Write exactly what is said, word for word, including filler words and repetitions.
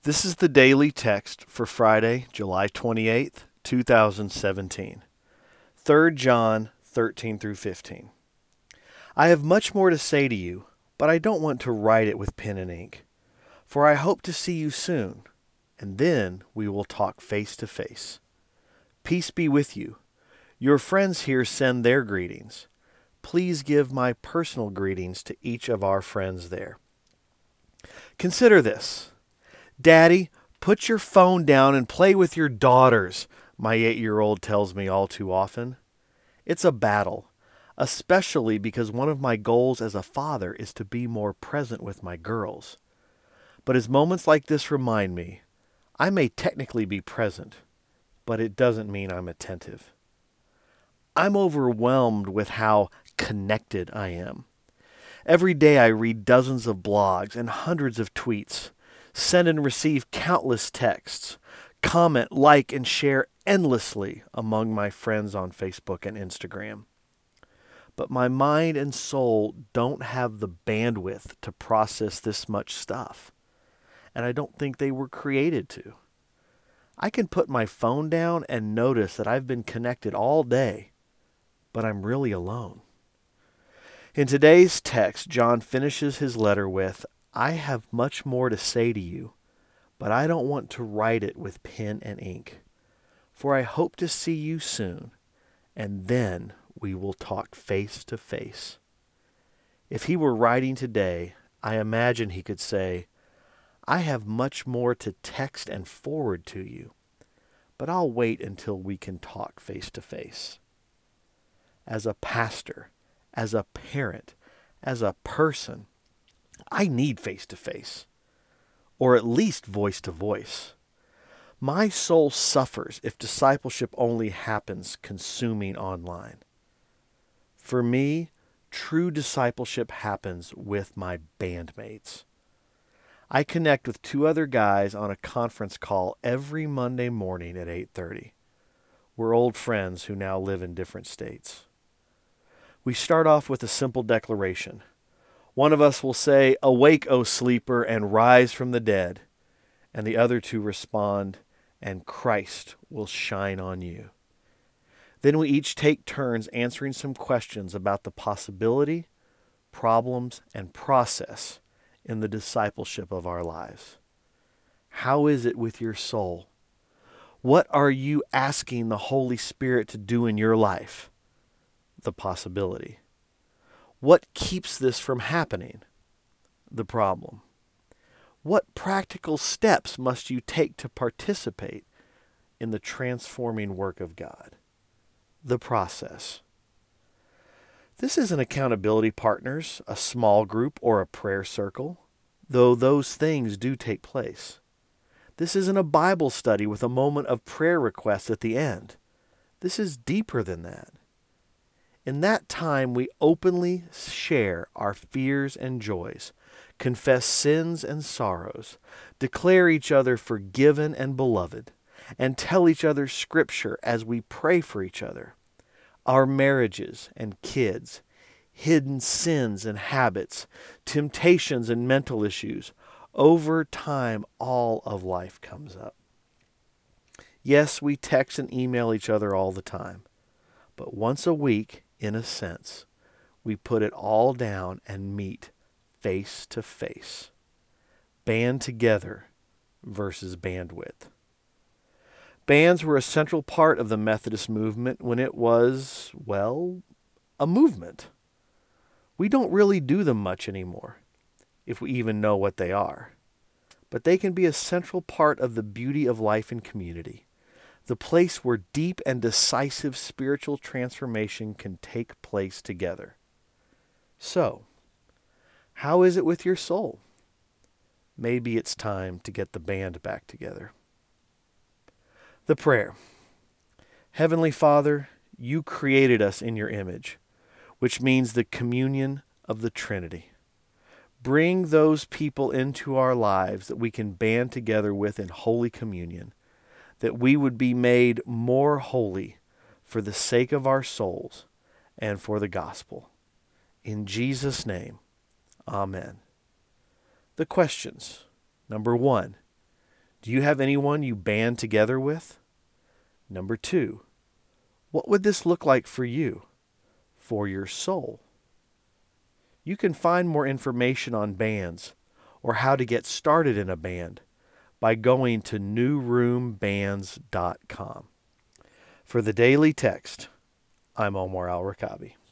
This is the daily text for Friday, July twenty-eighth, two thousand seventeen. Third John thirteen through fifteen. I have much more to say to you, but I don't want to write it with pen and ink. For I hope to see you soon, and then we will talk face to face. Peace be with you. Your friends here send their greetings. Please give my personal greetings to each of our friends there. Consider this. Daddy, put your phone down and play with your daughters, my eight-year-old tells me all too often. It's a battle, especially because one of my goals as a father is to be more present with my girls. But as moments like this remind me, I may technically be present, but it doesn't mean I'm attentive. I'm overwhelmed with how connected I am. Every day I read dozens of blogs and hundreds of tweets, send and receive countless texts, comment, like, and share endlessly among my friends on Facebook and Instagram. But my mind and soul don't have the bandwidth to process this much stuff, and I don't think they were created to. I can put my phone down and notice that I've been connected all day, but I'm really alone. In today's text, John finishes his letter with, I have much more to say to you, but I don't want to write it with pen and ink. For I hope to see you soon, and then we will talk face to face. If he were writing today, I imagine he could say, I have much more to text and forward to you, but I'll wait until we can talk face to face. As a pastor, as a parent, as a person, I need face-to-face, or at least voice-to-voice. My soul suffers if discipleship only happens consuming online. For me, true discipleship happens with my bandmates. I connect with two other guys on a conference call every Monday morning at eight thirty. We're old friends who now live in different states. We start off with a simple declaration. One of us will say, Awake, O sleeper, and rise from the dead. And the other two respond, and Christ will shine on you. Then we each take turns answering some questions about the possibility, problems, and process in the discipleship of our lives. How is it with your soul? What are you asking the Holy Spirit to do in your life? The possibility. What keeps this from happening? The problem. What practical steps must you take to participate in the transforming work of God? The process. This isn't accountability partners, a small group, or a prayer circle, though those things do take place. This isn't a Bible study with a moment of prayer requests at the end. This is deeper than that. In that time, we openly share our fears and joys, confess sins and sorrows, declare each other forgiven and beloved, and tell each other Scripture as we pray for each other. Our marriages and kids, hidden sins and habits, temptations and mental issues, over time, all of life comes up. Yes, we text and email each other all the time, but once a week, in a sense, we put it all down and meet face to face. Band together versus bandwidth. Bands were a central part of the Methodist movement when it was, well, a movement. We don't really do them much anymore, if we even know what they are. But they can be a central part of the beauty of life and community. The place where deep and decisive spiritual transformation can take place together. So, how is it with your soul? Maybe it's time to get the band back together. The prayer. Heavenly Father, you created us in your image, which means the communion of the Trinity. Bring those people into our lives that we can band together with in Holy Communion, that we would be made more holy for the sake of our souls and for the gospel. In Jesus' name, amen. The questions. Number one, Do you have anyone you band together with? Number two, what would this look like for you, for your soul? You can find more information on bands or how to get started in a band by going to new room bands dot com. For the Daily Text, I'm Omar Al-Rakabi.